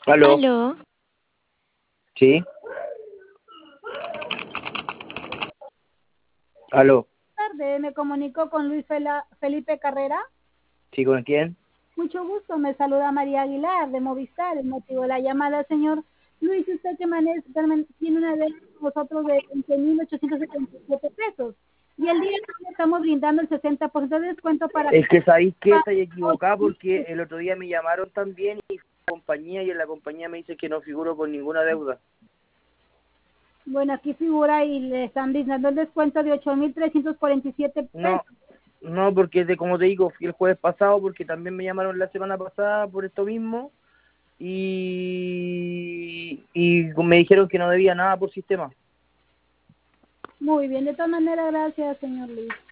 Aló, Aló, sí, aló, Tarde, me comunico con Felipe Carrera. ¿sí con quién? Mucho gusto, me saluda María Aguilar de Movistar. El motivo de la llamada, señor Luis, usted que tiene una deuda con nosotros de 20.877 pesos. Y el día de hoy le estamos brindando el 60% de descuento para Es que sabéis que pagar estáis equivocado 8.000 porque pesos. el otro día me llamaron también y fui a la compañía y en la compañía me dice que no figuro con ninguna deuda. Bueno, aquí figura y le están brindando el descuento de 8.347 pesos. No, no, porque como te digo, fui el jueves pasado porque también me llamaron la semana pasada por esto mismo y me dijeron que no debía nada por sistema. Muy bien, de todas maneras, gracias, señor Luis.